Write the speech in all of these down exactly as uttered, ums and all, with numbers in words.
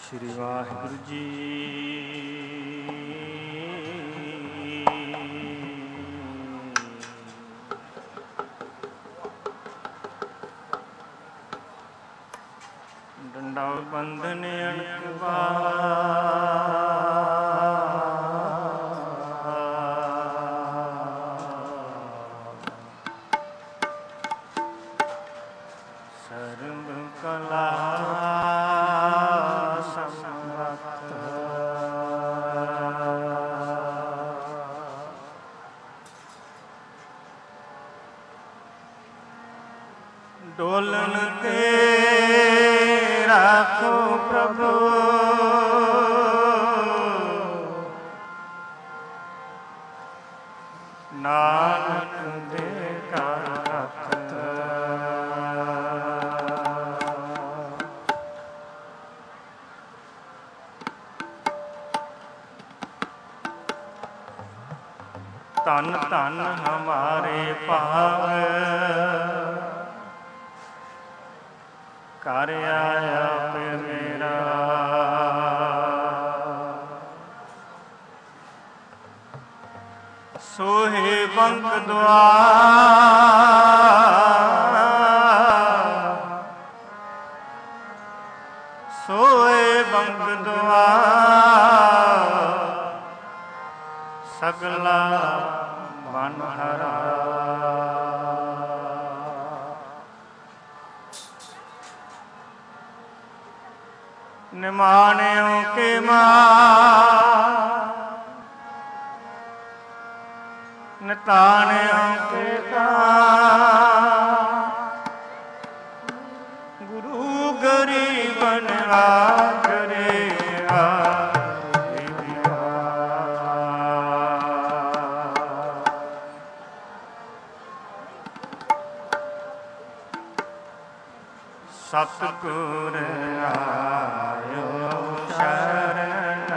ਸ਼੍ਰੀ ਵਾਹਿਗੁਰੂ ਜੀ। ਡੰਡਾ ਬੰਧਨ ਅਣਖਵਾ ਸਰਬ ਕਲਾ ਡੋਲਨ ਤੇ ਰਾਖੋ ਪ੍ਰਭੂ, ਨਾਨਕ ਦੇ ਘਰ ਰਖਤ। ਧੰਨ ਧੰਨ ਹਮਾਰੇ ਭਾਗ, ਘਰ ਆਇਆ ਪਿਰ ਮੇਰਾ। ਸੋਹੇ ਬੰਕ ਦੁਆਰ, ਸੋਹੇ ਬੰਕ ਦੁਆਰ, ਸਗਲਾ ਮਨ ਹਰਾ। ਨਿਮਾਣਿਓ ਕੇ ਮਾਂ, ਨਿਤਾਣਿਓ ਕੇ ਦਾਨ, ਗੁਰੂ ਗਰੀਬਨ ਆਗਰੇ ਆ। ਸਤਿਗੁਰ ਆਇਓ ਸ਼ਰਨ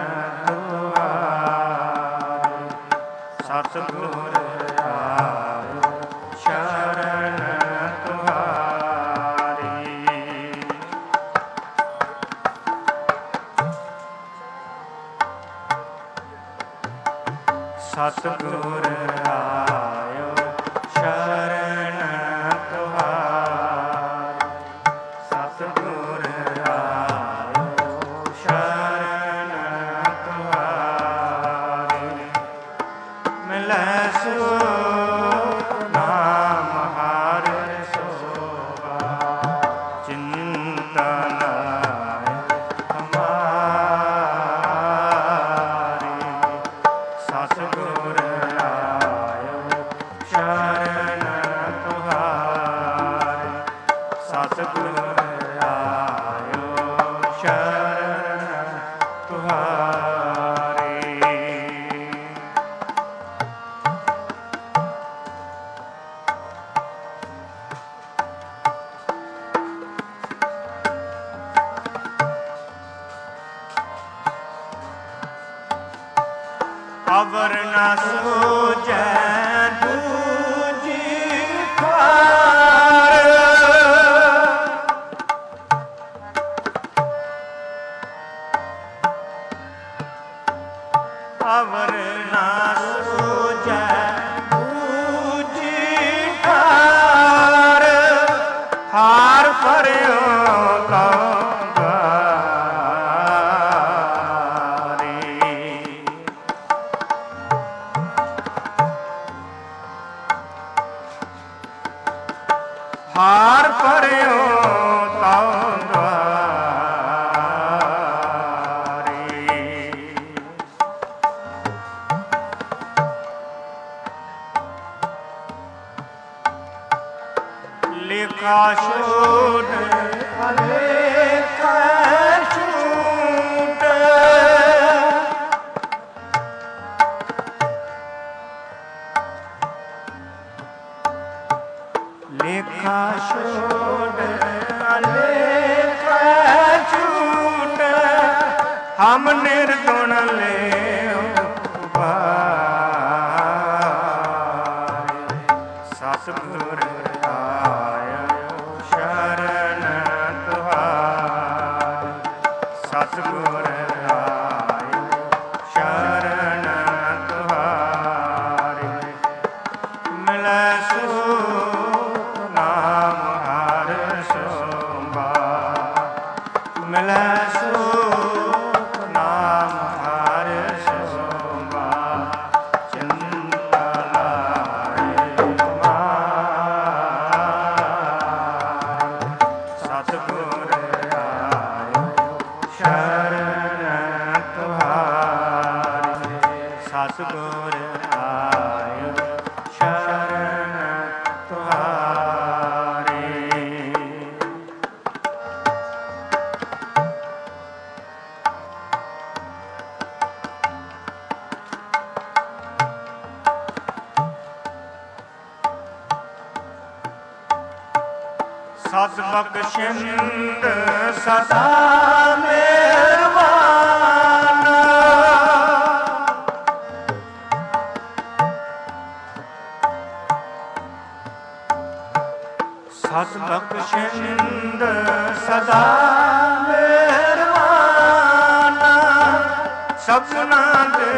ਤੁਮਾਰੀ, ਸਤਿਗੁਰ ਆਇਓ ਸ਼ਰਨ ਤੁਮਾਰੀ। ਸਤਿਗੁਰ ਆਇਓ ਸ਼ਰਨ ਤੁਮਾਰੀ, ਸਤਿਗੁਰ ਆਇਓ ਸ਼ਰਨ ਤੁਮਾਰੀ। ਮਿਲੈ ਸੋ ਨਾਮ ਹਰਿ ਸੋਭਾ, ਚਿੰਤਾ ਲਾਇ ਹਮਾਰੀ। ਸਤਿਗੁਰ ਆਇਓ ਸ਼ਰਨ ਤੁਮਾਰੀ, ਸਤਿਗੁਰ ਆਇਓ ਸ਼ਰਨ ਤੁਮਾਰੀ। ਅਵਰ ਨ ਸੂਝੈ ਦੂਜੀ ਕਾਰ, ਅਵਰ ਨ ਸੂਝੈ ਦੂਜੀ ਕਾਰ, ਹਾਰ ਭਰਿਓ ਤਉ ਹਾਰ ਭਰਿਓ ਤਉ ਦੁਆਰੀ। ਲੇਖਾ ਛੋੜ ਅਲੇਖਾ ਛੂਟ, ਲੇਖਾ ਛੋੜ ਅਲੇਖਾ ਛੂਟ, ਹਮ ਨਿਰਗੁਣ ਲਿਓ ਉਬਾਰੇ। ਸਤਿਗੁਰ ਆਇਓ ਸ਼ਰਨ ਤੁਮਾਰੀ, ਸਤਿਗੁਰ ਸਤਿਗੁਰ ਆਇਓ ਸ਼ਰਨ ਤੁਹਾਰੀ, ਸਤਿਗੁਰ ਆਇਓ ਸ਼ਰਨ ਤੁਹਾਰੀ। ਸਤ ਬਖਸ਼ਿੰਦ ਸਦਾ ਮਿਹਰਬਾਨ, ਸਤ ਬਖਸ਼ਿੰਦ ਸਦਾ ਮਿਹਰਬਾਨ, ਸਭਨਾ ਦੇ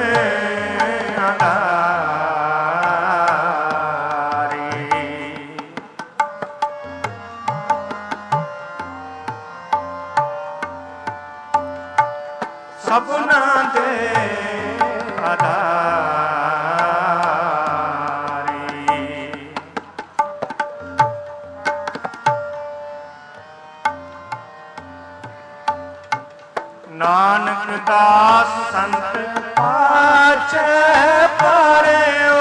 ਸਭਨਾ ਦੇ ਆਧਾਰੀ। ਨਾਨਕ ਦਾਸ ਸੰਤ ਪਾਛੈ ਪਰਿਓ,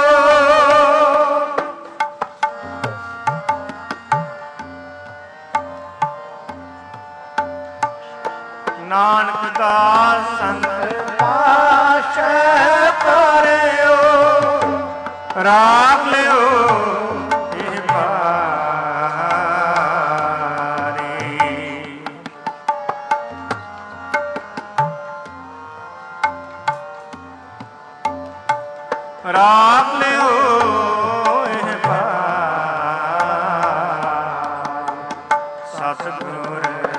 ਨਾਨਕ ਦਾਸ ਸੰਤ ਪਾਛੈ ਪਰਿਓ, ਰਾਖ ਲਿਓ ਇਹ ਬਾਰੀ। ਰਾਖ ਲਿਓ ਇਹ ਬਾਰੀ। ਸਤਿਗੁਰ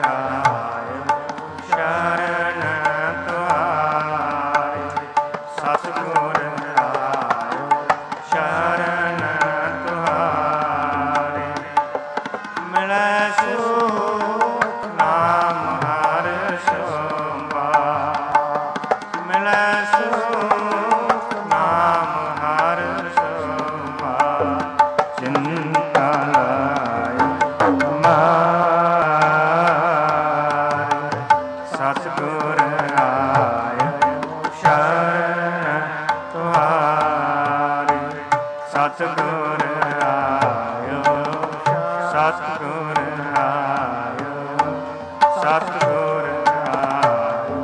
ਸਤਿਗੁਰ ਆਇਓ ਸਤਿਗੁਰ ਆਇਓ ਸਤਿਗੁਰ ਆਇਓ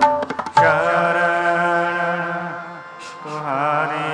ਸ਼ਰਨ ਤੁਹਾਰੀ।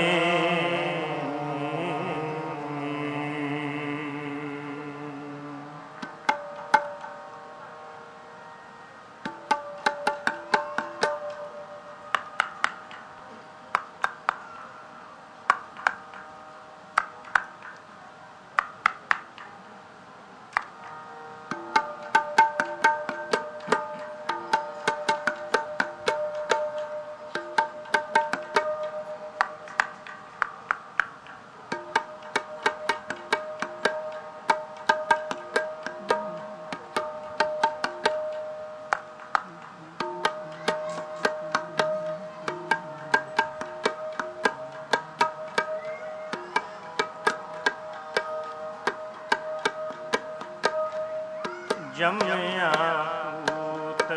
ਜੰਮਿਆ ਪੂਤ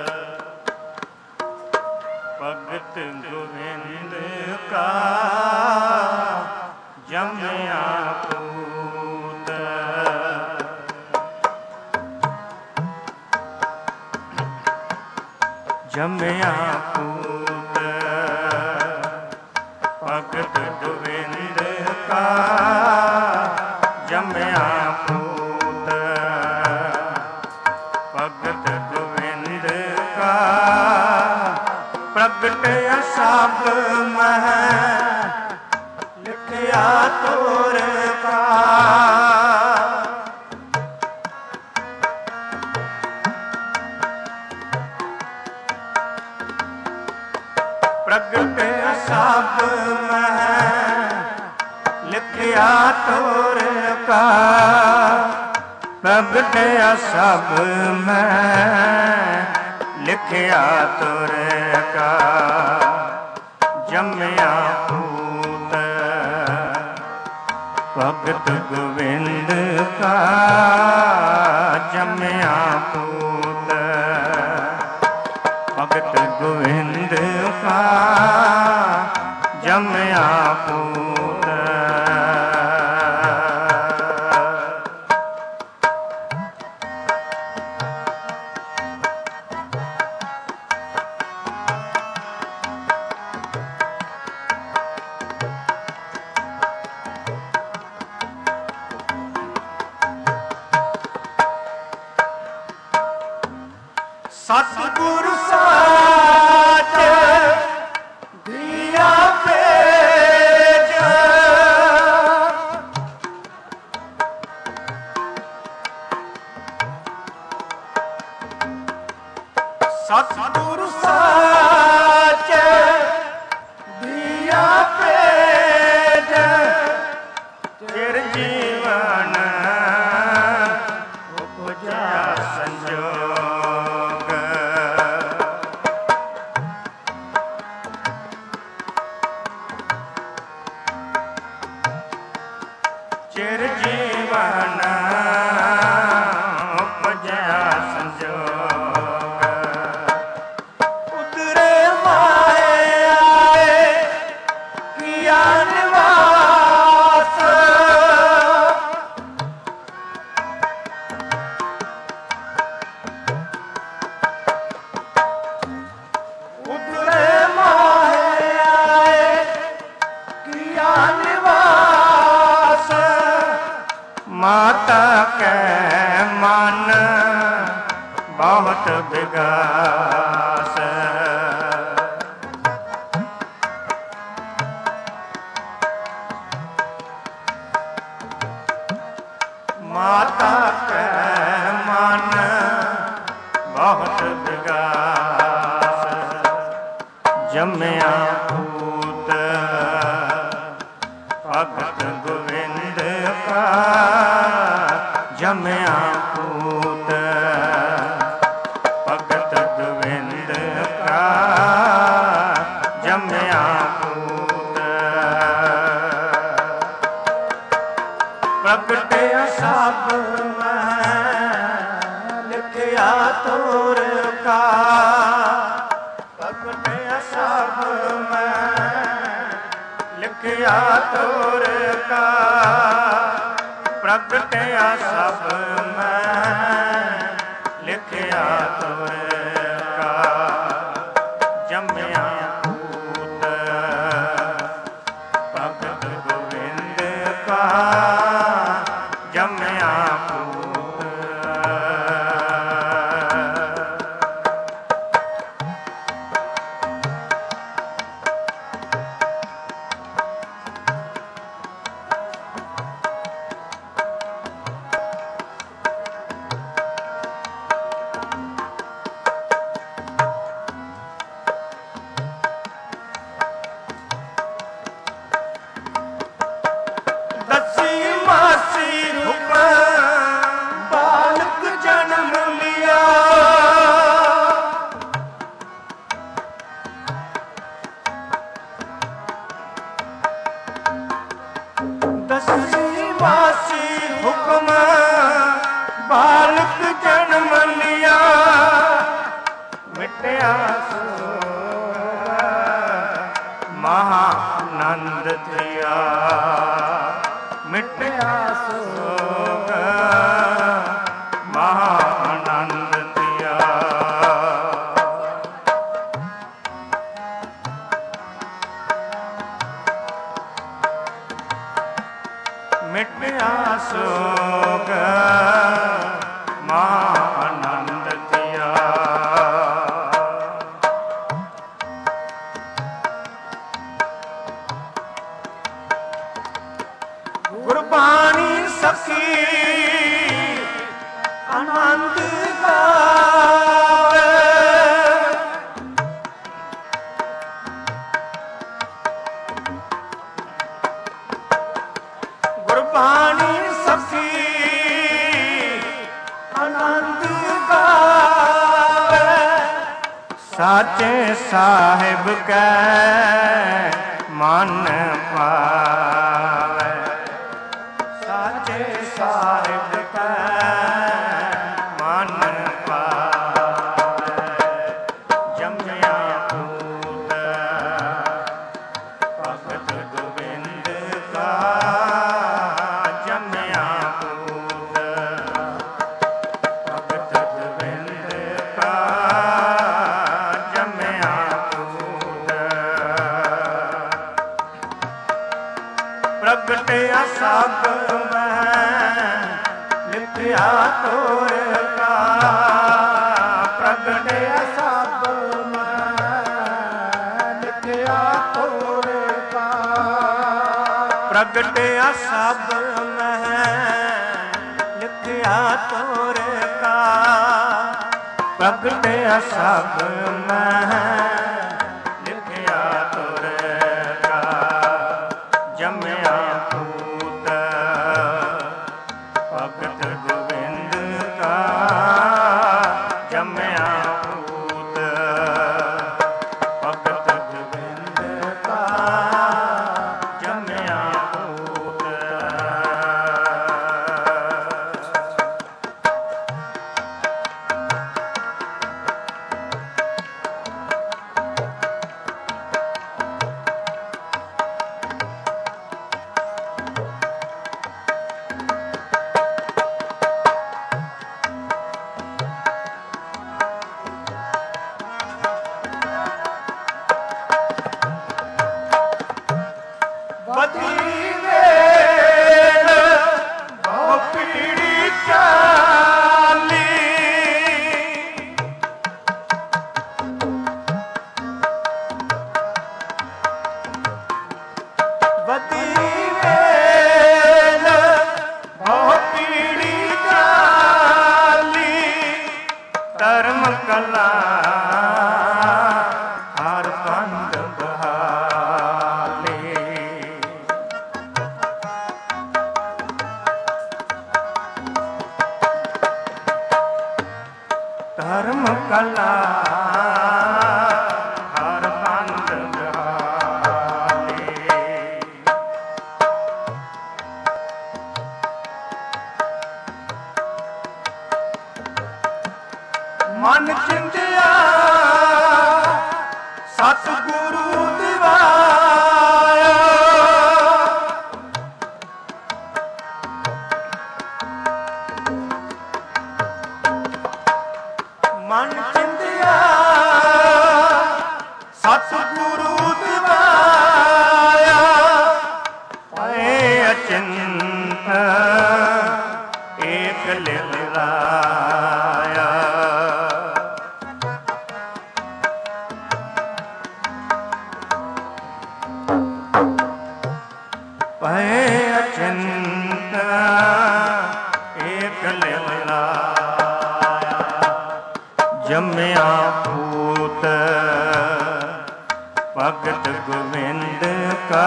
ਭਗਤ ਗੋਬਿੰਦ ਕਾ, ਜੰਮਿਆ ਪੂਤ ਜੰਮਿਆ ਪੂਤ ਭਗਤ ਗੋਬਿੰਦ ਕਾ, ਜੰਮਿਆ ਪੂਤ ਭਗਤ ਗੋਬਿੰਦ ਕਾ, ਪ੍ਰਗਟਿਆ ਸਭ ਮਹਿ ਲਿਖਿਆ ਤੋਰ ਕਾ। ਪ੍ਰਗਟਿਆ ਸਭ ਮਹਿ ਲਿਖਿਆ ਤੋਰ ਕਾ, ਪ੍ਰਗਟਿਆ ਸਭ ਮੈਂ ਲਿਖਿਆ ਤੁਰ ਕਾ, ਜੰਮਿਆ ਪੂਤ ਭਗਤ ਗੋਬਿੰਦ ਕਾ ਜੰਮਿਆ ਪੂਤ, ਭਗਤ ਗੋਬਿੰਦ ਕਾ ਜੰਮਿਆ ਪੂਤ। ਸਤਿਗੁਰ ਸਾਚ ਦੀਆ ਭੇਜ, ਸਤਿਗੁਰ ਸਾਚ ਦੀਆ ਭੇਜ, ਚਿਰ ਜੀਵਨ ਉਪਜਿਆ ਸੰਜੋਗ। ਚਿਰ ਜੀਵਨ ਉਪਜਿਆ ਸੰਜੋਗ, ਉਤਰੇ ਮਾਏ ਆਏ ਕੀਆ ਨਿਵਾਸ, ਉਤਰੇ ਮਾਏ ਆਏ ਕੀਆ ਨਿਵਾਸ। ਮਾਤਾ ਕੈ ਮਨ ਬਹੁਤ ਵਿਗਾਸ, ਮਾਤਾ ਕੈ ਮਨ ਬਹੁਤ ਵਿਗਾਸ। ਜੰਮਿਆ ਪੂਤ ਭਗਤ ਗੋਬਿੰਦ ਕਾ ਜੰਮਿਆ ਪੂਤ, ਭਗਤ ਗੋਬਿੰਦ ਕਾ ਜੰਮਿਆ ਪੂਤ। ਪ੍ਰਗਟਿਆ ਸਭ ਮੈਂ ਲਿਖਿਆ ਤੋਰ ਕਾ, ਪ੍ਰਗਟਿਆ ਸਭ ਮੈਂ ਲਿਖਿਆ ਤੋਰ ਕਾ, ਪ੍ਰਗਟਿਆ ਸਭ ਮੈਂ ਲਿਖਿਆ ਤੋਰ ਕਾ। ਜੰਮਿਆ ਪੂਤ ਭਗਤ ਗੋਬਿੰਦ ਕਾ ਜੰਮਿਆ ਪੂਤ। ਦਸੀ ਮਾਸੀ ਹੁਕਮ ਬਾਲਕ ਜਨਮ ਲਿਆ, ਦਸੀ ਮਾਸੀ ਹੁਕਮ ਬਾਲਕ ਜਨਮ ਲਿਆ। ਮਿਟਿਆ ਮਹਾ ਆਨੰਦ ਥਿਆ, ਮਿਟਿਆ ਸੋਗ ਮਹਾ ਆਨੰਦ ਥਿਆ। ਮਿਟਿਆ ਸੋਗ ਮਹਾ ਆਨੰਦ ਥਿਆ। ਗੁਰਬਾਣੀ ਸਖੀ ਆਨੰਦ ਗਾਵੇ, ਗੁਰਬਾਣੀ ਸਖੀ ਆਨੰਦ ਗਾਵੇ। ਸਾਚੇ ਸਾਹਿਬ ਕੈ ਮਨ ਪਾਵੇ, ਪ੍ਰਗਟਿਆ ਸਭ ਮਹਿ ਲਿਖਿਆ ਤੋਰ ਕਾ, ਪ੍ਰਗਟਿਆ ਸਭ ਮਹਿ ਲਿਖਿਆ ਤੋਰ ਕਾ, ਜੰਮਿਆ ਪੂਤ ਭਗਤ ਗੋਬਿੰਦ ਕਾ, ਜੰਮਿਆ ਪੂਤ ਭਗਤ ਗੋਬਿੰਦ ਕਾ, ਜੰਮਿਆ ਪੂਤ। ਬਦੀ ਵੇਲ ਬਹੁ ਪੀੜੀ ਚਾਲੀ, ਬਦੀ ਵੇਲ ਬਹੁ ਪੀੜੀ ਚਾਲੀ, ਧਰਮ ਕਲਾ ਹਰ ਪੰਧ ਬਹਾਲੀ, ਧਰਮ ਕਲਾ ਹਰ ਪੰਧ ਬਹਾਲੀ। ਮਨ ਚਿੰਤਿਆ ਸਤਿਗੁਰੂ ਦਿਵਾਇਆ, ਮਨ ਚਿੰਤਿਆ ਸਤਿਗੁਰੂ ਦਿਵਾਇਆ, ਪਏ ਅਚਿੰਤ ਏਕ ਲਿਵਰਾਇਆ, ਪਏ ਅਚਿੰਤ ਏਕ ਲਿਵਰਾਇਆ, ਜੰਮਿਆ ਪੂਤ ਭਗਤ ਗੋਬਿੰਦ ਕਾ,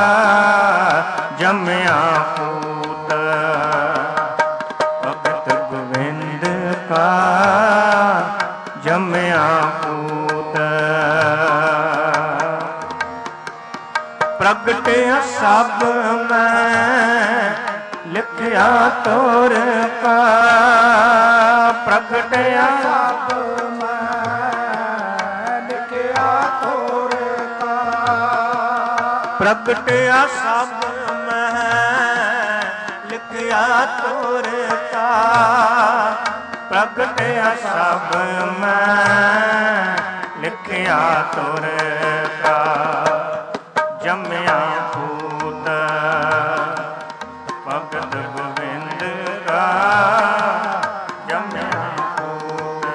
ਜੰਮਿਆ ਪੂਤ ਭਗਤ ਗੋਬਿੰਦ ਕਾ, ਜੰਮਿਆ ਪੂਤ। ਪ੍ਰਗਟਿਆ ਸਭ ਮੈਂ ਲਿਖਿਆ ਤੋਰ ਕਾ, ਪ੍ਰਗਟਿਆ ਸਭ ਮੈਂ ਲਿਖਿਆ ਤੋਰ ਕਾ, ਪ੍ਰਗਟਿਆ ਸਭ ਮੈਂ ਲਿਖਿਆ ਤੋਰ ਕਾ, ਪ੍ਰਗਟਿਆ ਸਭ ਮੈਂ ਲਿਖਿਆ ਤੋਰ ਕਾ, ਜੰਮਿਆ ਪੂਤ ਭਗਤ ਗੋਬਿੰਦ ਕਾ, ਜੰਮਿਆ ਪੂਤ।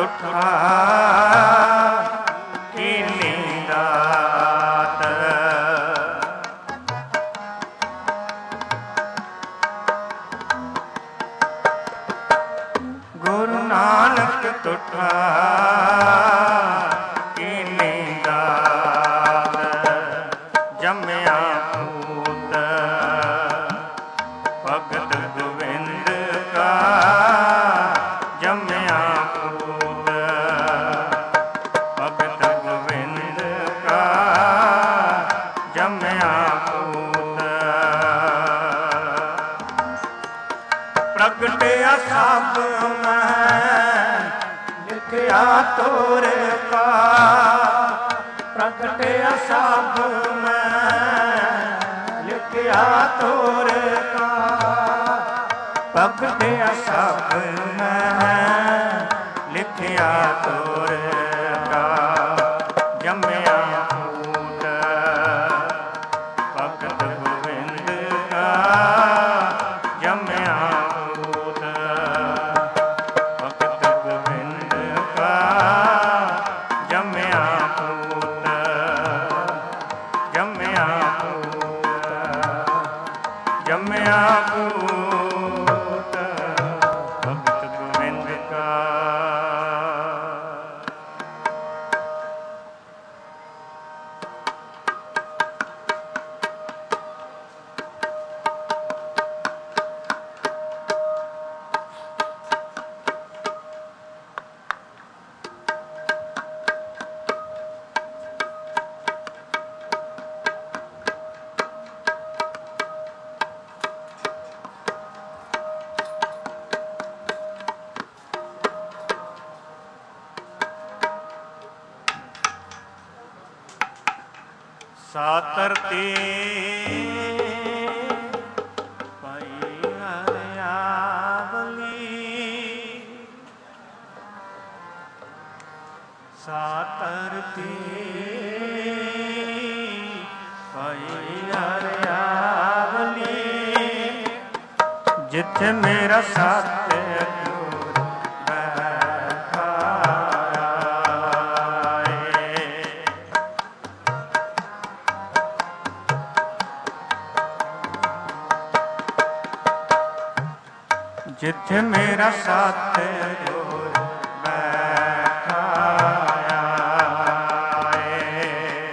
ਤੁਠਾ ਕੀਨੀ ਦਾਤ। ਗੁਰੂ ਨਾਨਕ ਤੁਠਾ ਕੀਨੀ ਦਾਤ। ਜੰਮਿਆ ਪੂਤ ਭਗਤ ਗੋਬਿੰਦ ਕਾ। ਜੰਮਿਆ ਪੂਤ ਭਗਤ ਗੋਬਿੰਦ ਕਾ। ਜੰਮਿਆ ਪੂਤ ਪ੍ਰਗਟਿਆ ਸਭ ਮੈਂ ਲਿਖਿਆ ਤੋਰ ਕਾ। ਪ੍ਰਗਟਿਆ ਸਭ ਮੈਂ ਲਿਖਿਆ ਤੋਰ ਕਾ। ਪ੍ਰਗਟਿਆ ਸਭ ਮੈਂ ਲਿਖਿਆ ਤੋਰ ਕਾ। ਜੰਮਿਆ ਪੂਤ ਭਗਤ ਗੋਬਿੰਦ ਕਾ। ਜੰਮਿਆ ਪੂਤ ਭਗਤ ਗੋਬਿੰਦ ਕਾ। ਜੰਮਿਆ ਪੂਤ ਜੰਮਿਆ ਪੂਤ ਜੰਮਿਆ ਪੂਤ ਭਗਤ ਗੋਬਿੰਦ ਕਾ। ਸਾਤਰਤੀ ਪਈ ਹਰਿਆਵਲੀ। ਸਾਤਰਤੀ ਪਈ ਹਰਿਆਵਲੀ। ਜਿੱਥੇ ਮੇਰਾ ਸਤਿਗੁਰ ਬੈਠਾ ਏ। ਜਿੱਥੇ ਮੇਰਾ ਸਤਿਗੁਰ ਬੈਠਾ ਏ।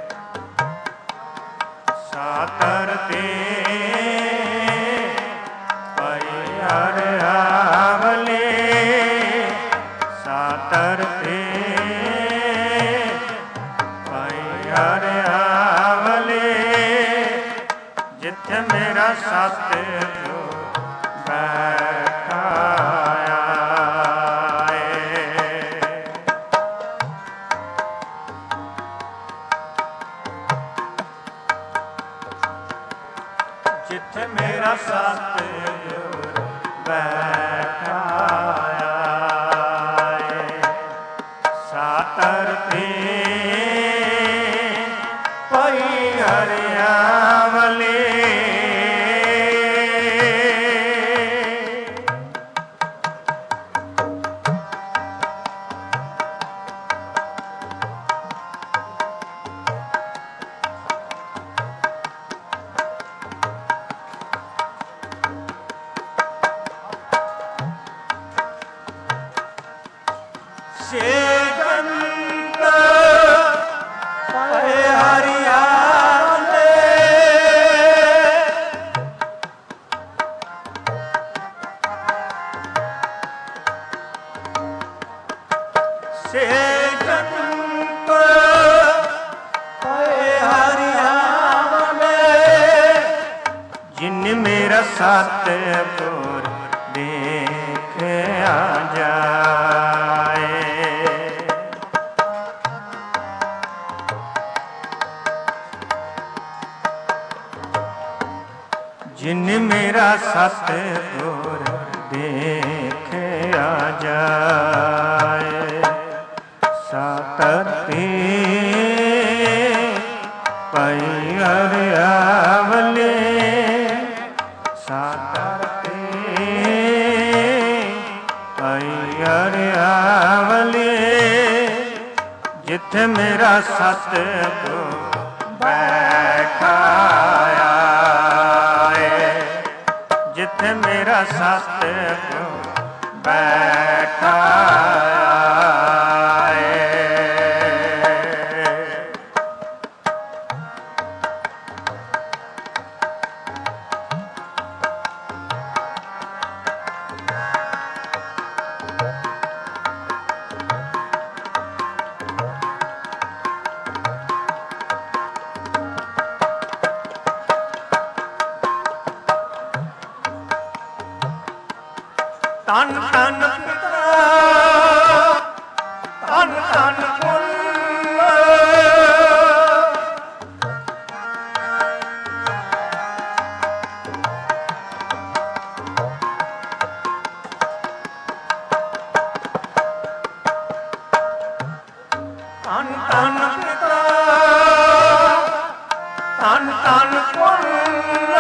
ਸਾਤਰਤੀ ਪਈ ਹਰਿਆਵਲੀ। ਸਾਤਰਤੀ ਪਈ ਹਰਿਆਵਲੀ। ਜਿੱਥੇ ਮੇਰਾ ਸਤਿਗੁਰ ਬੈਠਾ ਏ। ਜਿੱਥੇ ਮੇਰਾ ਸਤਿਗੁਰ ਬੈਠਾ ਏ। ਸਾਤਰਤੀ ਪਈ ਹਰਿਆਵਲੀ। ਸੇਵੰਤ ਪਏ ਹਰਿਆਵਲੀ। ਸੇਵੰਤ ਪਏ ਹਰਿਆਵਲੀ। ਜਿਨ ਮੇਰਾ ਸਤਿਗੁਰ ਦੇਖਿਆ ਜਾਏ। ਜਿਨ ਮੇਰਾ ਸਤਿਗੁਰ ਦੇਖਿਆ ਜਾਏ। ਸਾਤਰਤੀ ਪਈ ਹਰਿਆਵਲੀ। ਸਾਤਰਤੀ ਪਈ ਹਰਿਆਵਲੀ। ਜਿੱਥੇ ਮੇਰਾ ਸਤਿਗੁਰ ਬੈਠਾਇਆ ਏ, ਜਿੱਥੇ ਮੇਰਾ ਸਤਿਗੁਰ ਬੈਠਾਇਆ ਏ। ਧੰਨ ਧੰਨ ਪਿਤਾ ਧੰਨ ਧੰਨ ਪੁੰਨ, ਧੰਨ ਧੰਨ ਪਿਤਾ ਧੰਨ ਧੰਨ ਪੁੰਨ,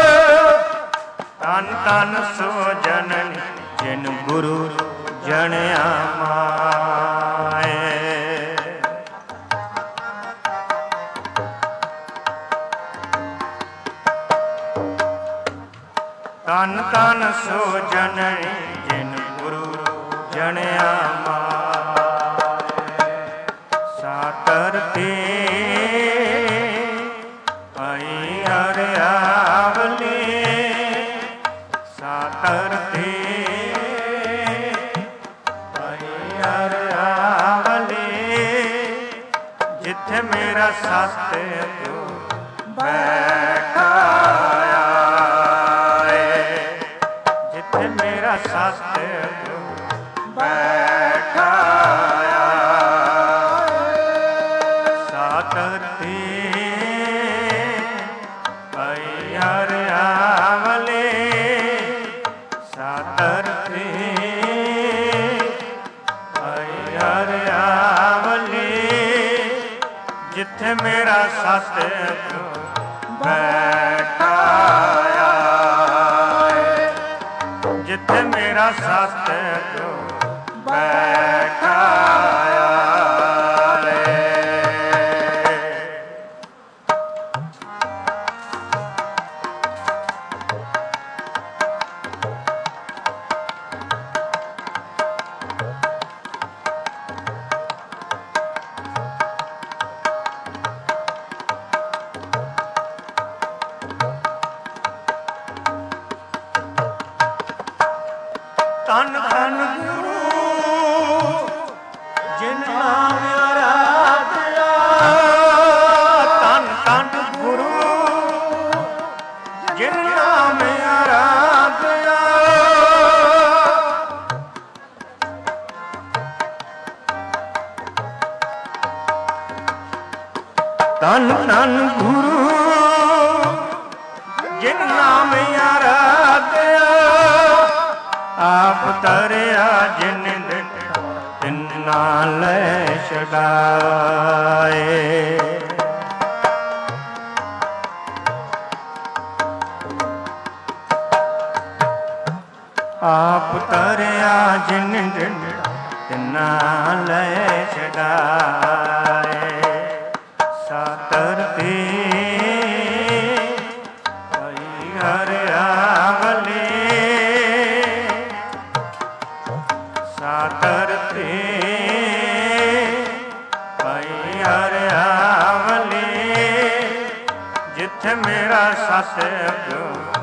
ਧੰਨ ਧੰਨ ਸੋ ਜਨਨੀ ਜਿਨ ਗੁਰੂ ਜਣਿਆ ਮਾਏ। ਧੰਨ ਧੰਨ ਸੋ ਜਨਨੀ ਜਿਨ ਗੁਰੂ ਜਣਿਆ ਮਾਏ। ਸਾਤਰ ਤੇ ਆਈ ਹਰਿਆਵਲੀ, ਸਾਤਰ ਤੇ ਜਿੱਥੇ ਮੇਰਾ ਸਤਿਗੁਰ ਬੈਠਾਇਆ ਏ, ਜਿੱਥੇ ਮੇਰਾ ਸਤਿਗੁਰ ਬੈਠਾਇਆ ਏ। ਸਾਤਰ ਤੇ ਆਈ ਹਰਿਆਵਲੀ, ਸਾਤਰ ਤੇ ਆਈ ਹਰਿਆਵਲੀ, ਜਿੱਥੇ ਮੇਰਾ ਸਤਿਗੁਰ ਬੈਠਾਇਆ ਏ, ਜਿੱਥੇ ਮੇਰਾ ਸਤਿਗੁਰ ਬੈਠਾਇਆ ਏ। ਧੰਨ ਧੰਨ ਗੁਰੂ ਜਿਨ ਨਾਮ ਆਰਾਧਿਆ, ਧੰਨ ਧੰਨ ਗੁਰੂ ਜਿਨ ਨਾਮ ਆਰਾਧਿਆ, ਧੰਨ ਧੰਨ ਗੁਰੂ ਜਿਨ ਨਾਮ ਆਰਾਧਿਆ, ਆਪ ਤਰਿਆ ਜਿਨ ਦਿੱਤਾ ਤਿੰਨਾ ਲੈ ਛਡਾਏ। ਆਪ ਤਰਿਆ ਜਿਨ ਦਿੱਤਾ ਤਿੰਨਾ ਲੈ ਛਡਾਏ। ਸਾਤਰ ਤੇ ਆਈ ਹਰਿਆਵਲੀ, ਸਾਤਰ ਤੇ ਆਈ ਹਰਿਆਵਲੀ, ਜਿੱਥੇ ਮੇਰਾ ਸਤਿਗੁਰ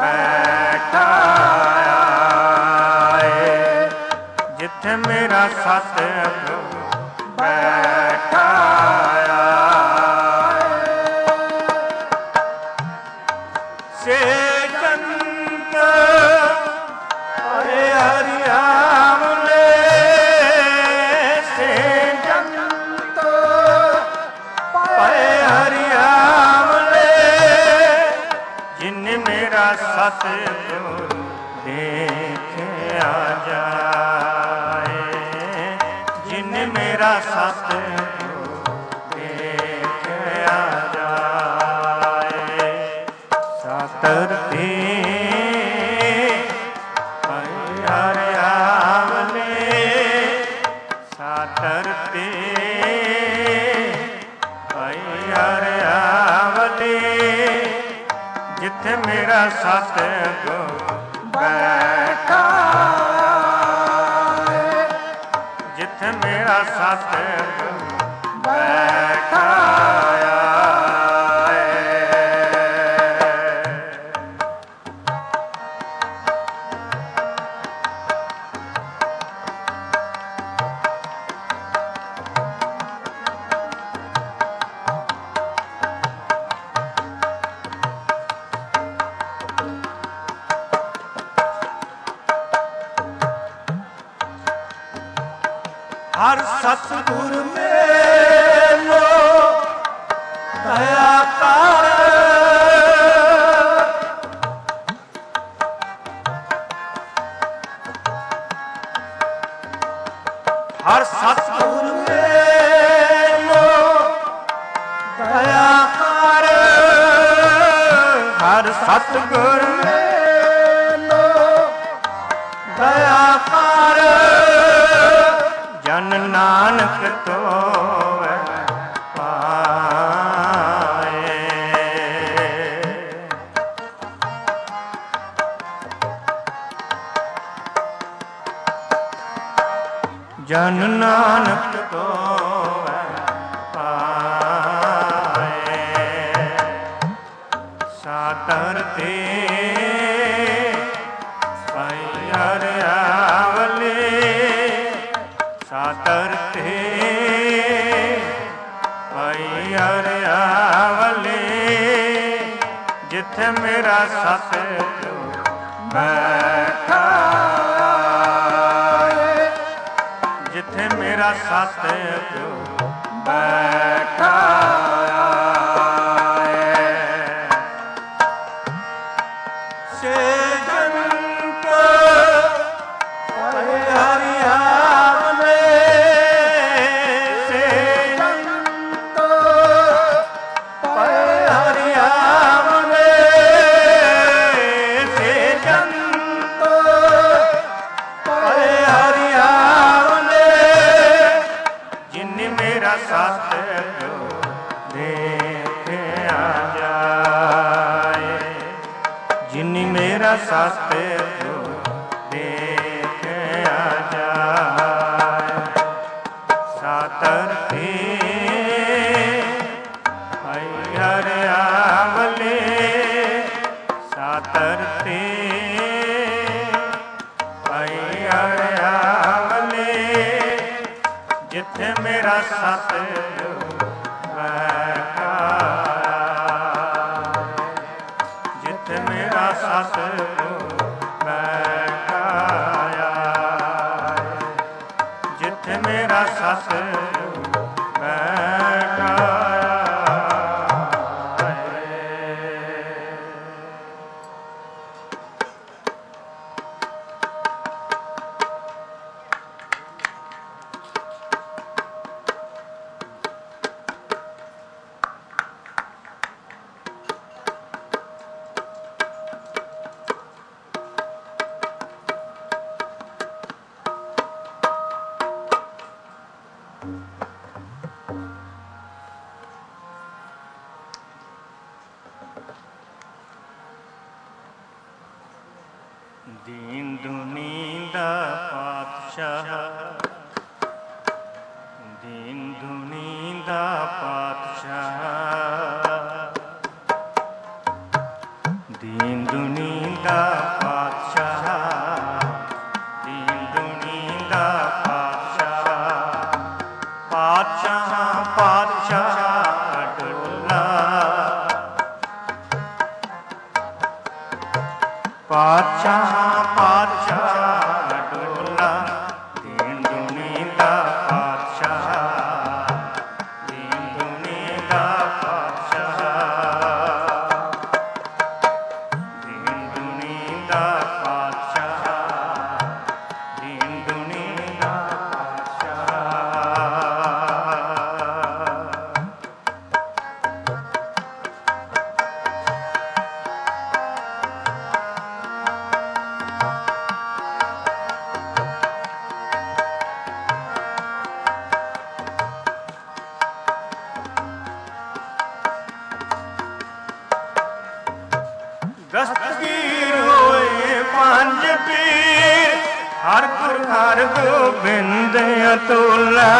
ਬੈਠਾਇਆ ਏ, ਜਿੱਥੇ ਮੇਰਾ ਸਤਿਗੁਰ ਬੈਠਾਇਆ ਏ। ਸੇ ਜੰਤ ਹਰੇ ਹਰਿਆਵਲੇ, ਸੇ ਜੰਤ ਪਏ ਹਰਿਆਵਲੇ, ਜਿਨ ਮੇਰਾ ਸਤਿਗੁਰ ਦੇਖਿਆ ਜਾਏ, ਜਿਨ ਮੇਰਾ ਸਤਿਗੁਰ ਦੇਖਿਆ ਜਾਏ। ਸਾਤਰ ਤੇ ਆਈ ਹਰਿਆਵਲੇ, ਸਾਤਰ ਤੇ ਮੇਰਾ ਸਤਿਗੁਰ ਬੈਠਾ ਏ, ਜਿੱਥੇ ਮੇਰਾ ਸਤਿਗੁਰ ਬੈਠਾ ਹਰ ਸਤਿਗੁਰ ਮੇਲੋ ਦਇਆ ਕਰ, ਹਰ ਸਤਿਗੁਰ ਮੇਲੋ ਦਇਆ ਕਰ, ਹਰ ਸਤਿਗੁਰ ਮੇਲੋ ਦਇਆ ਕਰ, ਜਨ ਨਾਨਕ ਤੋਵੈ ਪਾਏ। ਜਨ ਨਾਨਕ ਤੋਵੈ ਪਾਏ, ਸਾਤਰ ਤੇ ਪਾਈ ਹਰਿਆਵਲੇ, ਸਾਤਰ ਤੇ ਪਾਈ ਹਰਿਆਵਲੇ, ਜਿੱਥੇ ਮੇਰਾ ਸਤਿਗੁਰ ਬੈਠਾ ਏ, ਜਿੱਥੇ ਮੇਰਾ ਸਤਿਗੁਰ ਬੈਠਾ ਏ। ਸੇ ਜੰਤ ਪਾਏ ਹਰਿਆਵਲੇ, ਸਤਿਗੁਰ ਦੇਖਿਆ ਜਾਏ, ਜਿਨੀ ਮੇਰਾ ਸਤਿਗੁਰ ਦੇਖਿਆ ਜਾਏ, ਸਾਤਰ ਤੇ ਪਾਈ ਹਰਿਆਵਲੇ, ਸਾਤਰ ਤੇ ਪਾਈ ਹਰਿਆਵਲੇ, ਜਿੱਥੇ ਮੇਰਾ ਸਤਿਗੁਰ ਬੈਠਾ, ਜਿੱਥੇ ਮੇਰਾ ਸਤਿਗੁਰ ਬੈਠਾ, ਜਿੱਥੇ ਮੇਰਾ ਸਤਿਗੁਰ ਬੈਠਾ। ਦੀਨ ਦੁਨੀ ਦਾ ਪਾਤਸ਼ਾਹ, ਦੀਨ ਦੁਨੀ ਦਾ ਪਾਤਸ਼ਾਹ, ਦੀਨ ਦੁਨੀ ਦਾ ਪਾਤਸ਼ਾਹ, ਦੀਨ ਦੁਨੀ ਦਾ ਪਾਤਸ਼ਾਹ, ਪਾਤਸ਼ਾਹ ਪਾਤਸ਼ਾਹ ਟੋਲਾ, ਪਾਤਸ਼ਾਹ ਪਾਤਸ਼ਾਹ ਟੋਲਾ, ਦੀਨ ਹਰ ਗੋਬਿੰਦ ਅਤੁਲਾ।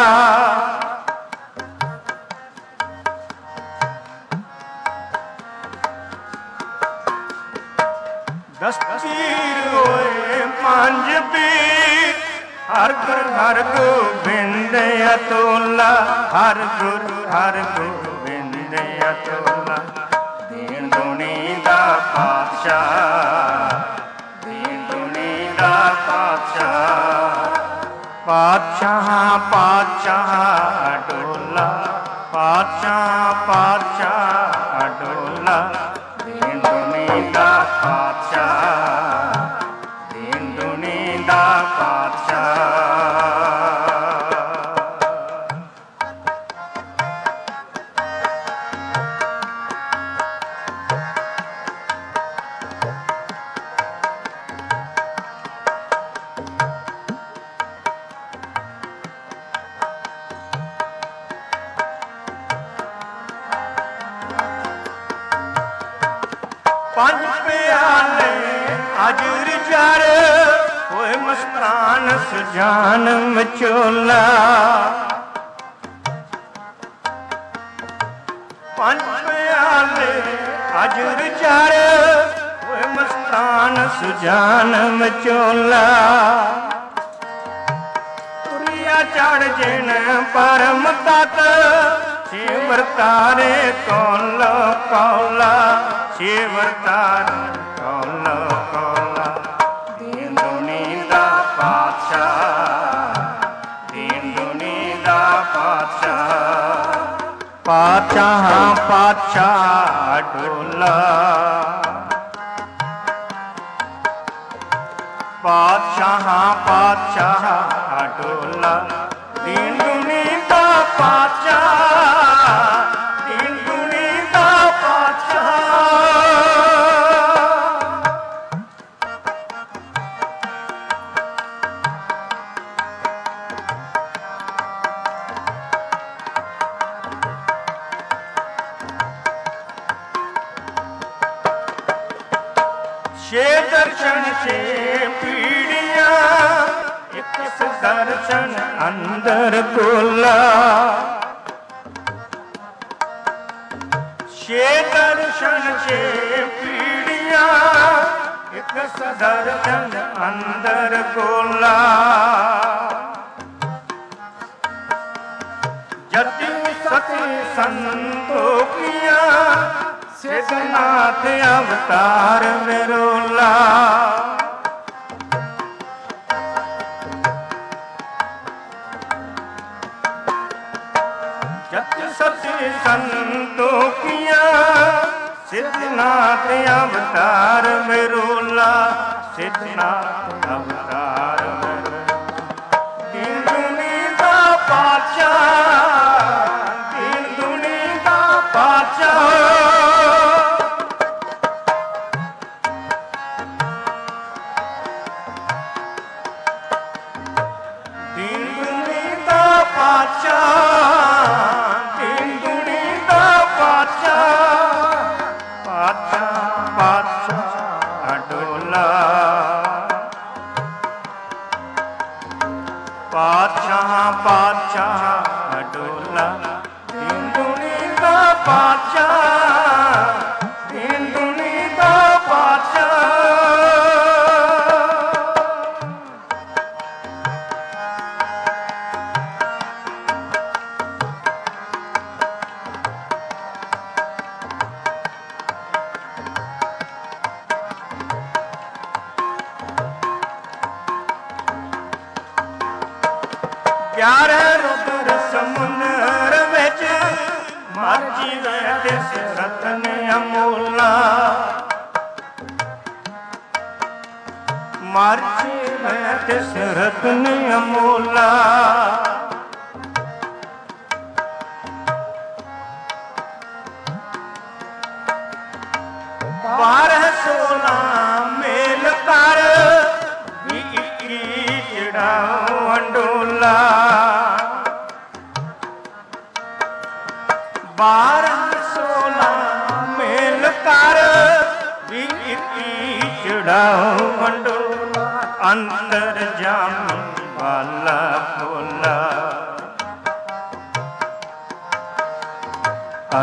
ਦਸ ਪੀਰ ਹੋਏ ਪੰਜ ਪੀਰ, ਹਰ ਗੁਰ ਹਰ ਗੋਬਿੰਦ ਅਤੁਲਾ। ਹਰ ਗੁਰ ਹਰ ਗੋਬਿੰਦ ਅਤੁਲਾ। ਦੀਨ ਦੁਨੀ ਦਾ ਪਾਤਸ਼ਾਹ, ਦੀਨ ਦੁਨੀ ਦਾ ਪਾਤਸ਼ਾਹ। ਪਾਤਸ਼ਾਹ ਪਾਤਸ਼ਾਹ ਅਡੋਲਾ, ਪਾਤਸ਼ਾਹ ਪਾਤਸ਼ਾਹ ਅਡੋਲਾ। ਦੀਨ ਦੁਨੀ ਦਾ ਪਾਤਸ਼ਾਹ, ਦੀਨ ਦੁਨੀ ਦਾ ਪਾਤਸ਼ਾਹ। ਪੰਜ ਪਿਆਲੇ ਅਜਰ ਜਰ ਹੋਏ ਮਸਤਾਨ ਸੁਜਾਨ ਵਿਚੋਲਾ। ਪੰਜ ਪਿਆਲੇ ਅਜਰ ਜਰ ਹੋਏ ਮਸਤਾਨ ਸੁਜਾਨ ਵਿਚੋਲਾ। ਤੁਰਿਆ ਚੜ ਜਿਨ ਪਰਮ ਤਤ, ਸ਼ਿਵ ਤਾਰੇ ਕੌਲ ਕੌਲਾ। ਸ਼ਿਵ ਤਾਰੇ ਕੌਲ ਕੌਲਾ। ਦੀਨ ਦੁਨੀ ਦਾ ਪਾਤਸ਼ਾਹ, ਦੀਨ ਦੁਨੀ ਦਾ ਪਾਤਸ਼ਾਹ। ਪਾਤਸ਼ਾਹ ਪਾਤਸ਼ਾਹ ਅਡੋਲਾ। ਪਾਤਸ਼ਾਹ ਪਾਤਸ਼ਾਹ ਅਡੋਲਾ। ਦੀਨ ਦੁਨੀ ਦਾ ਪਾਤਸ਼ਾਹ, ਦੀਨ ਦੁਨੀ ਦਾ ਪਾਤਸ਼ਾਹ। ਛੇ ਦਰਸ਼ਨ ਛੇ ਪੀੜੀਆਂ, ਇੱਕ ਦਰਸ਼ਨ ਅੰਦਰ ਕੋਲਾ। ਛੇ ਦਰਸ਼ਨ ਛੇ ਪੀੜੀਆਂ, ਇੱਕ ਦਰਸ਼ਨ ਅੰਦਰ ਕੋਲਾ। ਜਤੀ ਸਤੀ ਸੰਤੋਖੀਆਂ, ਸਿਧਨਾਥ ਅਵਤਾਰ ਵਿਰੋਲਾ। ਜਤ ਸਤੀ ਸੰਤੋਖੀਆਂ, ਸਿਧਨਾਥ ਅਵਤਾਰ ਵਿਰੋਲਾ। ਸਿਧਨਾਥ ਅਵਤਾਰ ਵਿਰੋਲਾ। ਦੀਨ ਦੁਨੀ ਦਾ ਪਾਤਸ਼ਾਹ, ਦੀਨ ਦੁਨੀ ਦਾ ਪਾਤਸ਼ਾਹ। ਦੀਨ ਦੁਨੀ ਦਾ ਪਾਤਸ਼ਾਹ, ਦੀਨ ਦੁਨੀ ਦਾ ਪਾਤਸ਼ਾਹ। ਪਾਤਸ਼ਾਹ ਪਾਤਸ਼ਾਹ ਅਡੋਲਾ। ਪਾਤਸ਼ਾਹ ਪਾਤਸ਼ਾਹ ਅਡੋਲਾ। ਦੀਨ ਦੁਨੀ ਦਾ ਪਾਤਸ਼ਾਹ, ਦੀਨ ਦੁਨੀ ਦਾ ਪਾਤਸ਼ਾਹ। ਗਿਆਰਾਂ ਰੁਦਰ ਸਮੁੰਦਰ ਵਿੱਚ, ਮਰ ਜੀਵੇ ਤਿਸ ਰਤਨ ਅਮੋਲਾ। ਮਰ ਜੀਵੇ ਤਿਸ ਰਤਨ ਅਮੋਲਾ। ਬਾਰਹ ਸੋਲਾਂ ਮੇਲ ਕਰ, ਵੀ ਇੱਕੀ ਚੜਾਉ ਅੰਡੋਲਾ। ਬਾਰਹ ਸੋਲਾਂ ਮੇਲ ਕਰ, ਵੀ ਇੱਕੀ ਚੜਾਉ ਅੰਡੋਲਾ। ਅੰਤਰ ਜਾਮੀ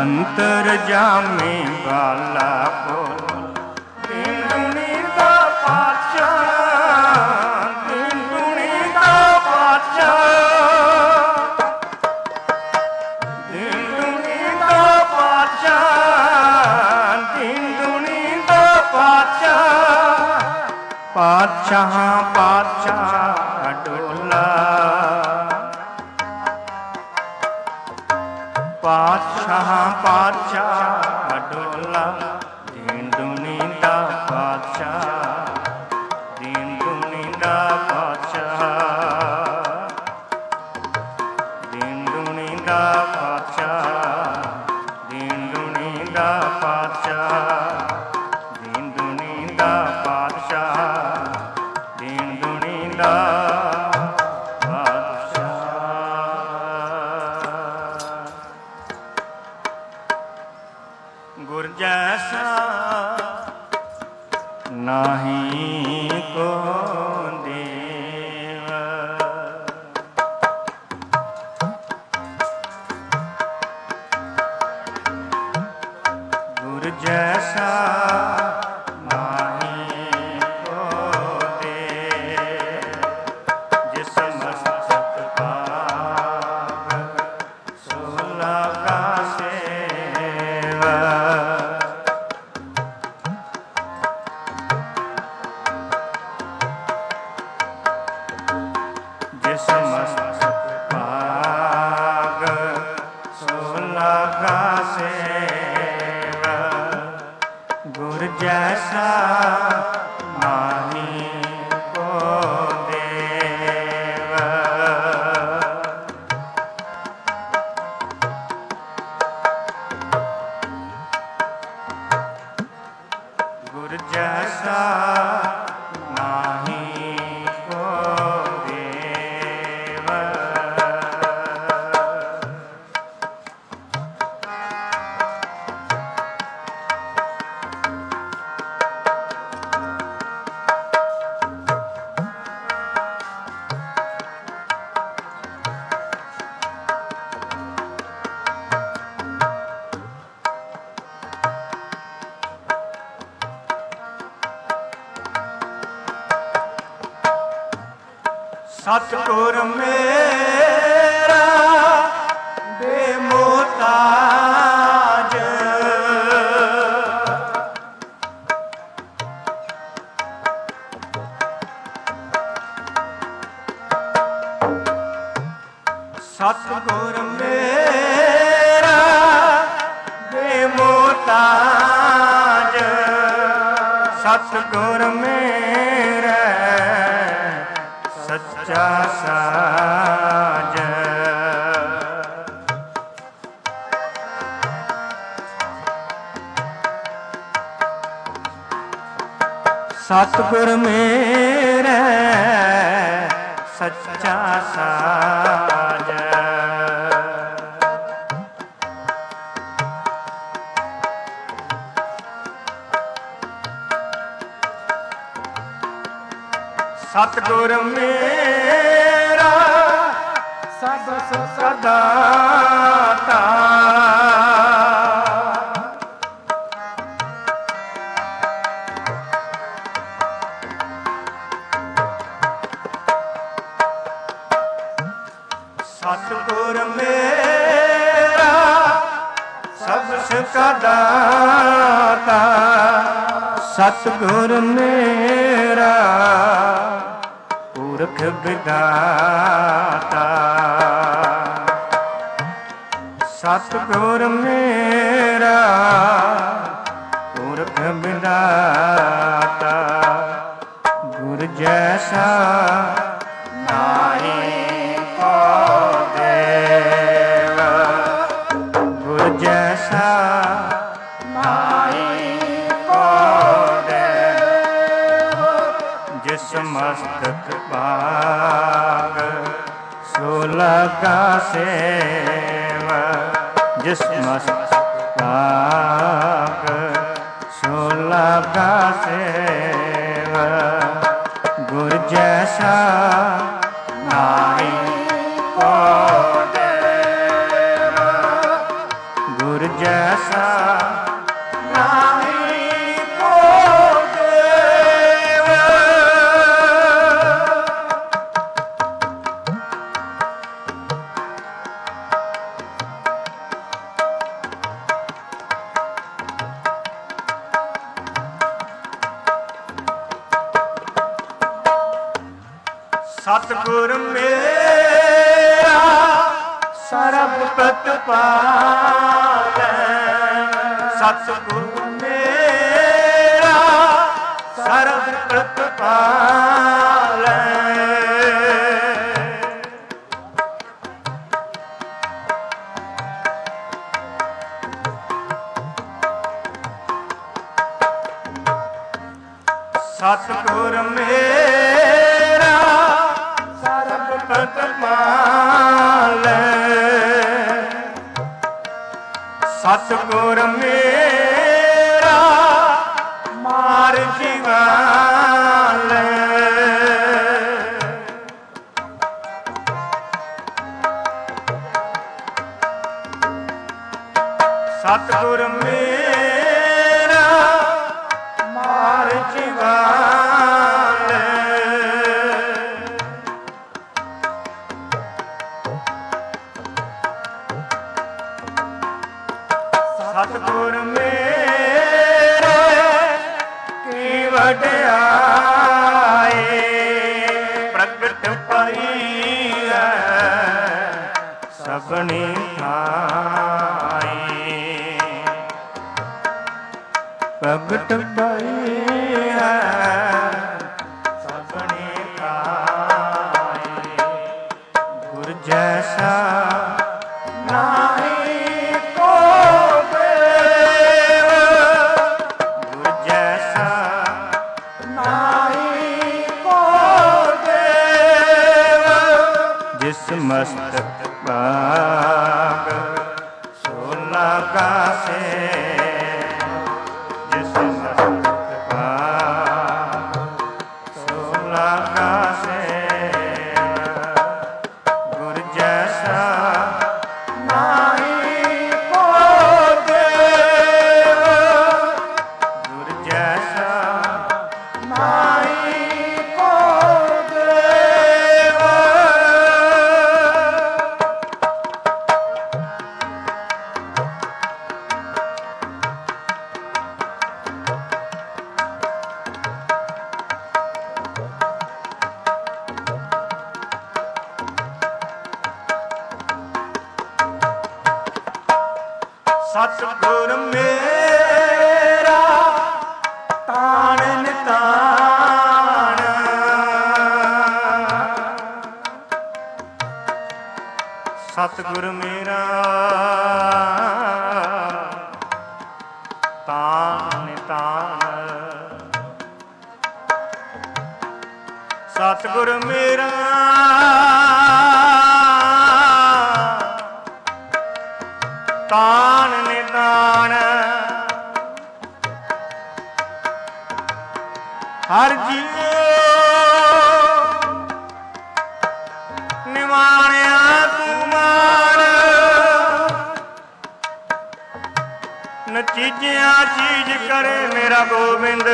ਅੰਤਰ ਜਾਮੇ ਵਾਲਾ ਬੋਲ ਦੀਨ ਦੁਨੀ ਦਾ ਪਾਤਸ਼ਾਹ, ਦੀਨ ਦੁਨੀ ਦਾ ਪਾਤਸ਼ਾਹ, ਦੀਨ ਦੁਨੀ ਦਾ ਪਾਤਸ਼ਾਹ, ਦੀਨ ਦੁਨੀ ਦਾ ਪਾਤਸ਼ਾਹ, ਪਾਤਸ਼ਾਹ ਪਾਤਸ਼ਾਹ ਅਡੋਲਾ, ਪਾਤਸ਼ਾਹ ਪਾਤਸ਼ਾਹ ਅਡੋਲਾ, ਦੀਨ ਦੁਨੀ ਦਾ ਪਾਤਸ਼ਾਹ, ਦੀਨ ਦੁਨੀ ਦਾ ਪਾਤਸ਼ਾਹ, ਦੀਨ ਦੁਨੀ ਦਾ ਪਾਤਸ਼ਾਹ, ਦੀਨ ਦੁਨੀ ਦਾ ਪਾਤਸ਼ਾਹ, ਦੀਨ ਦੁਨੀ ਦਾ ਪਾਤਸ਼ਾਹ, ਦੀਨ ਦੁਨੀ ਦਾ ਗੁਰ ਜੈਸਾ ਨਾਹੀ ਕੋ ਦੇਵ, ਗੁਰ ਜੈਸਾ ਨਾਹੀ ਕੋ ਦੇਵ, ਜਿਸ ਮਸਤਕ ਪਾਵ ਸੋ ਲਾਗਾ ਸੇਵਾ, ਜਿਸ ਮਸਤਕ ਪਾਗ ਸੋ ਲਾਗਾ ਸੇਵਾ, ਗੁਰ ਜੈਸਾ ਨਾਹੀ ਕੋ ਦੇਵ, ਗੁਰ ਜੈਸਾ ਨਾਹੀ ਕੋ ਦੇਵ। ਸਤਿਗੁਰ ਮੇਰਾ ਬੇਮੁਹਤਾਜ, ਸਤਿਗੁਰ ਮੇਰਾ ਬੇਮੁਹਤਾਜ, ਸਤਿਗੁਰ ਮੇਰਾ ਸੱਚਾ ਸਾਜ, ਸਤਿਗੁਰ ਮੇਰੇ ਸੱਚਾ ਸਾਜ, ਸਤਿਗੁਰ ਮੇਰਾ ਸਭ ਸਦਾ ਤਾ, ਸਤਿਗੁਰ ਮੇਰਾ ਸਭ ਸਦਾ ਤਾ, ਸਤਿਗੁਰ ਮੇਰਾ ਪੁਰਖ ਵਿਦਾਤਾ, ਸਤਿਗੁਰ ਮੇਰਾ ਪੁਰਖ ਵਿਦਾਤਾ, ਗੁਰ ਜੈਸਾ ਨਾਹੀ ਕੋ ਦੇਵ, ਗੁਰ ਜੈਸਾ ਨਾਹੀ ਕੋ ਦੇਵ, ਜਿਸ ਮਸਤਕ ਪਾਗ ਸੋ ਲਾਗਾ ਸੇਵਾ, ਜਿਸ ਮਸਤਕ ਪਾਗ ਸੋ ਲਾਗਾ ਸੇਵਾ, ਗੁਰ ਜੈਸਾ ਨਾਹੀ ਕੋ ਦੇਵ, ਗੁਰ ਜੈ ਮੇਰਾ ਸਰਬ ਪ੍ਰਤਪਾਲੈ। ਸਤਿਗੁਰ ਮੇਰਾ ਸਰਬ ਪ੍ਰਤਪਾਲੈ। ਸਤਿਗੁਰ ਮੇਰਾ ਸਰਬ ਪ੍ਰਤਪਾਲੈ। ਸਤਿਗੁਰ ਮੇਰਾ ਮਾਰ ਜਿਵਾਲੈ। ਸਤਿਗੁਰ ਮੇਰਾ ਮਾਰ ਜਿਵਾਲੈ। ਸਤਿਗੁਰ ਮੇਰੇ ਕੀ ਵਡਿਆਈ ਪ੍ਰਗਟ ਪਈ ਹੈ ਸਭਨੀ ਥਾਈ। ਪ੍ਰਗਟ ਪਈ ਹੈ ਸਭਨੀ ਥਾਈ। ਗੁਰ ਜੈਸਾ ਨਾਹੀ ਕੋ ਦੇਵ। ਗੁਰ ਜੈਸਾ ਨਾਹੀ ਕੋ ਦੇਵ। ਜਿਸ ਮਸਤਕ ਭਾਗ ਸੋ ਲਾਗਾ ਸੇ। ਜਿਸ ਮਸਤਕ ਭਾਗ ਸੋ ਲਾਗਾ ਸੇ। ਗੁਰ ਜੈਸਾ ਨਾਹੀ ਕੋ ਦੇਵ। ਗੁਰ ਜੈਸਾ ਨਾਹੀ ਕੋ ਦੇਵ। ਸਤਿਗੁਰ ਮੇਰਾ ਤਾਣ ਨਿਤਾਣ। ਸਤਿਗੁਰ ਮੇਰਾ ਤਾਣ ਨਿਤਾਣ। ਸਤਿਗੁਰ ਮੇਰਾ ਤਾਣ ਨਿਤਾਣ। ਹਰ ਜੀਉ ਨਿਵਾਣਿਆ ਤੂੰ ਮਾਣ। ਨਚੀਜਿਆ ਚੀਜ਼ ਕਰੇ ਮੇਰਾ ਗੋਬਿੰਦ।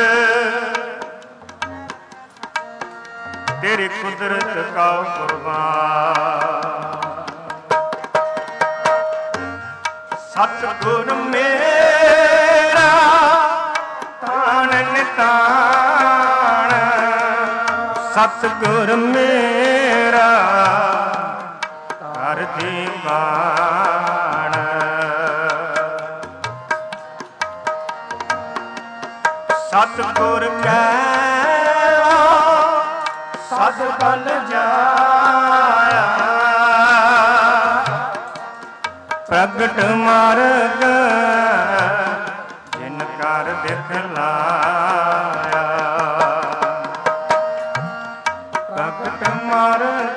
ਤੇਰੀ ਕੁਦਰਤ ਕਾ ਕੁਰਬਾਨ। ਸਤਿਗੁਰ ਮੇਰਾ ਤਾਣ ਨਿਤਾਣ। ਸਤਿਗੁਰ ਮੇਰਾ ਹਰ ਦੀਵਾਨ। ਸਤਿਗੁਰ ਕੈ ਸਦ ਬਲ ਜਾਇਆ। ਪ੍ਰਗਟ ਮਾਰਗ ਜਿਨ ਕਰ ਦਿਖਲਾਇਆ। ਪ੍ਰਗਟ ਮਾਰਗ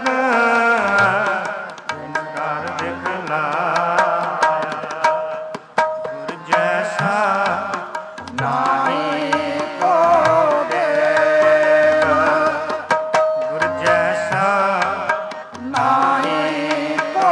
ਜਿਨ ਕਰ ਦਿਖਲਾਇਆ। ਗੁਰ ਜੈਸਾ ਨਾਹੀ ਕੋ ਦੇਵ। ਗੁਰ ਜੈਸਾ ਨਾਹੀ ਕੋ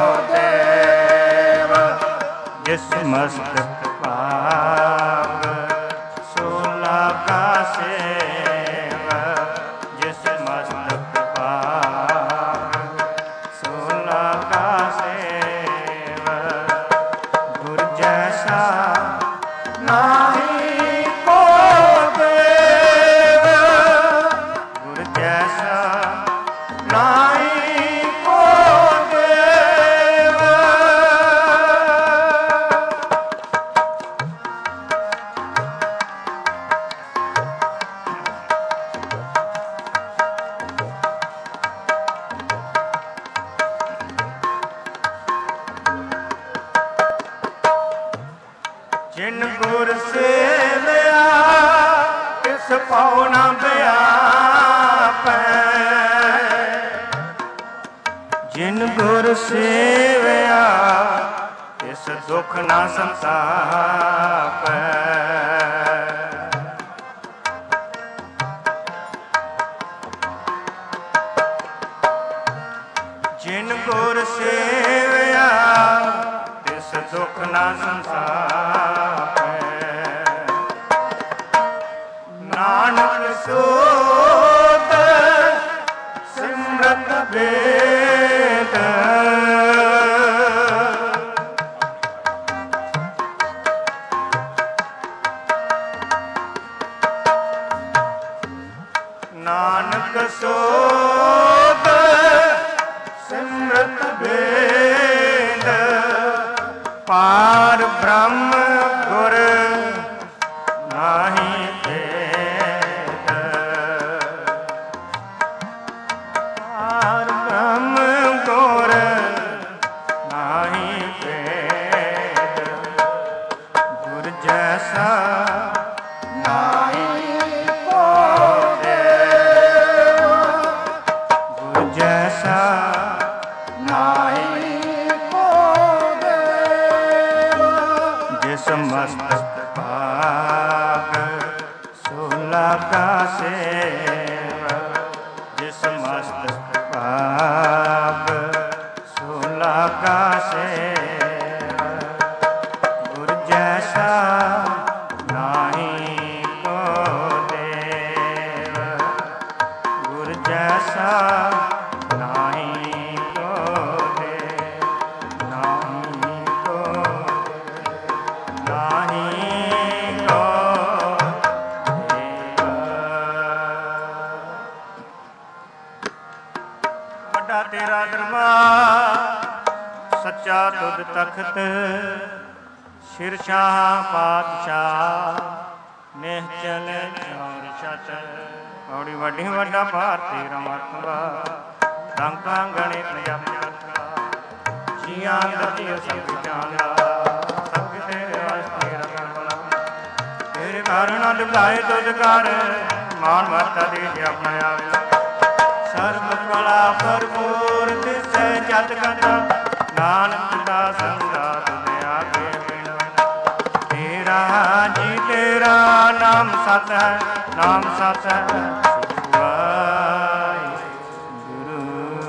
ਦੇਵ। ਜਿਸ ਮਸਤਕ ਭਾਗ ਸੋ ਲਾਗਾ ਸੇਵ। ਜਿਸ ਮਸਤਕ ਭਾਗ ਸੋ ਲਾਗਾ ਸੇਵ। ਗੁਰ ਜੈਸਾ ਨਾਹੀ ਕੋ ਦੇਵ। ਗੁਰ ਜੈਸਾ ਨਾਹੀ ਗੁਰ ਸੇਵਿਆ ਤਿਸ ਪਾਉ ਨਾ ਬਿਆਪੈ। ਜਿਨ ਗੁਰ ਸੇਵਿਆ ਤਿਸ ਦੁਖ ਨਾ ਸੰਤਾਪੈ। ਜਿਨ ਗੁਰ ਸੇਵਿਆ ਤਿਸ ਦੁਖ ਨਾ ਸੰਤਾਪੈ। ਨਾਨਕ ਸੋਤ ਸਿਮਰਤ ਵੇਦ ਨਾਨਕ ਸੋਤ ਸਿਮਰਤ ਵੇਦ ਪਾਰ ਬ੍ਰਹਮ ਗੁਰ ਨਾਹੀ ਭੇਦ। ਪਾਰ ਬ੍ਰਹਮ ਗੁਰ ਨਾਹੀ ਭੇਦ। ਗੁਰ ਜੈਸਾ ਨਾਹੀ ਕੋ ਦੇਵ। ਗੁਰ ਜੈਸਾ ਨਾਹੀ ਕੋ ਦੇਵ। ਜਿਸ ਮਸਤਕ ਭਾਗ ਸੋ ਲਾਗਾ ਸੇਵ। ਜਿਸ ਮਸਤਕ ਭਾਗ ਸੋ ਲਾਗਾ ਸੇਵ। ਗੁਰ ਜੈਸਾ ਨਾਹੀ ਕੋ ਦੇਵ। ਗੁਰ ਜੈਸਾ ਨਾਹੀ ਕੋ ਦੇਵ। ਨਾਹੀ ਕੋ ਨਾਹੀ ਕੋ ਦੇਵ। ਵੱਡਾ ਤੇਰਾ ਦਰਬਾਰ ਸੱਚਾ ਤੁਧ ਤਖਤ। ਸ਼ਿਰਸ਼ਾਹ ਪਾਤਸ਼ਾਹ ਨਿਹਚਲ ਚੌਰ ਛਤ। ਔੜੀ ਵੱਡੀ ਵੱਡਾ ਭਾਰ ਤੇਰਾ ਮਰਤਬਾ। ਰੰਗਾਂ ਗਣੇ ਪੰਜਾਬੀ ਜੀਆਂ ਦਤੀ ਸਭ ਜਾਣਦਾ। ਸਭ ਤੇਰੇ ਵਾਸਤੇ ਰਖਣਾ ਤੇਰੇ ਘਰ ਨਾ ਦੁਖਾਏ ਤੁਧ ਕਰ। ਮਾਨ ਮਰਤਾ ਦੇ ਆਪਣਾ ਆਵੇ ਸਰਬ ਕਲਾ ਭਰਪੂਰ ਤਿਸੈ ਜਤ ਕਥਾ। ਨਾਨਕ ਦਾ ਸੰਗਾ ਤੁਧ ਆਗੇ ਮਿਲ। ਤੇਰਾ ਜੀ ਤੇਰਾ ਨਾਮ ਸਤ ਹੈ। ਨਾਮ ਸਤ ਹੈ ਵਾਹਿਗੁਰੂ।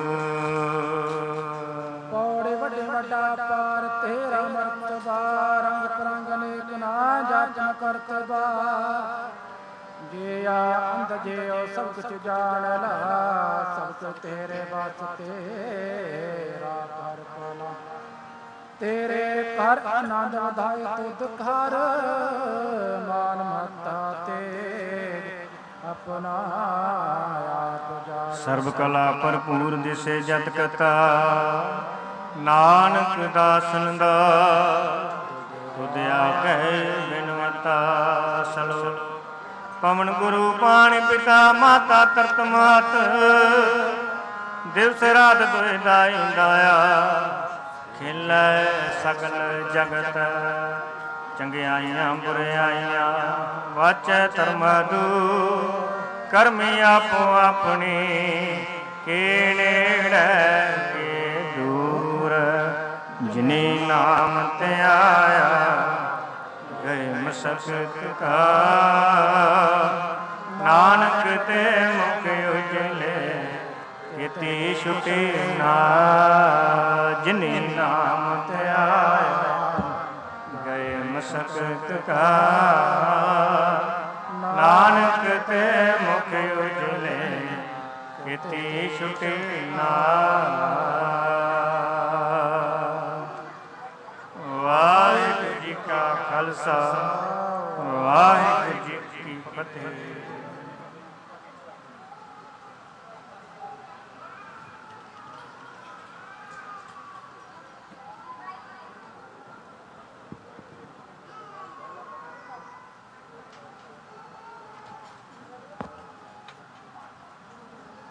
ਪੌੜੇ ਵੱਡੇ ਵੱਡਾ ਪਾਰ ਤੇਰਾ ਮਰਤਬਾ। ਰੰਗ ਪਰੰਗ ਅਨੇਕ ਨਾ ਜਾਚਨ ਕਰਤਬਾ। ਜੇ ਆ ਅੰਧ ਜੇ ਉਹ ਸਭ ਕੁਛ ਜਾਣ ਲਾ। ਸਭ ਕੁਛ ਤੇਰੇ ਵਾਸਤੇ ਘਰ ਪਾਲਾ। ਤੇਰੇ ਘਰ ਆਨੰਦ ਵਧਾਏ ਤੁਧ ਘਰ। ਮਾਨ ਮਹੱਤਾ ਤੇ ਆਪਣਾ ਆਪ ਜਾ। ਸਰਬ ਕਲਾ ਭਰਪੂਰ ਦਿਸੇ ਜਤ ਕਥਾ। ਨਾਨਕ ਦਾਸਨ ਦਾ ਤੁਧ ਆਖੈ ਬਿਨਵਤਾ। ਸਲੋ ਪਵਨ ਗੁਰੂ ਪਾਣੀ ਪਿਤਾ ਮਾਤਾ ਤਰਤ ਮਾਤ। ਦਿਵਸ ਰਾਤ ਦੁਇ ਦਾਈ ਦਾਇਆ। ਖਿਲੈ ਸਗਲ ਜਗਤ ਚੰਗਿਆਈਆਂ ਬੁਰਿਆਈਆਂ। ਵਾਚੈ ਧਰਮ ਦੂ ਕਰਮੀ ਆਪੋ ਆਪਣੀ। ਕੇ ਨੇੜੇ ਕੇ ਦੂਰ ਜਿਨੀ ਨਾਮ ਤੇ ਆਇਆ। ਗਏ ਮਸਕਤ ਕਾ ਨਾਨਕ ਤੇ ਮੁਖ ਉਜਲੇ। ਕੀਤੀ ਛੁਟੀ ਨਾ ਜਿਨੀ ਨਾਮ ਤੇ ਆਇਆ। ਗਏ ਮਸਕਤ ਕਾ ਨਾਨਕ ਤੇ ਮੁਖ ਉਜਲੇ। ਕੀਤੀ ਛੁਟੀ ਨਾ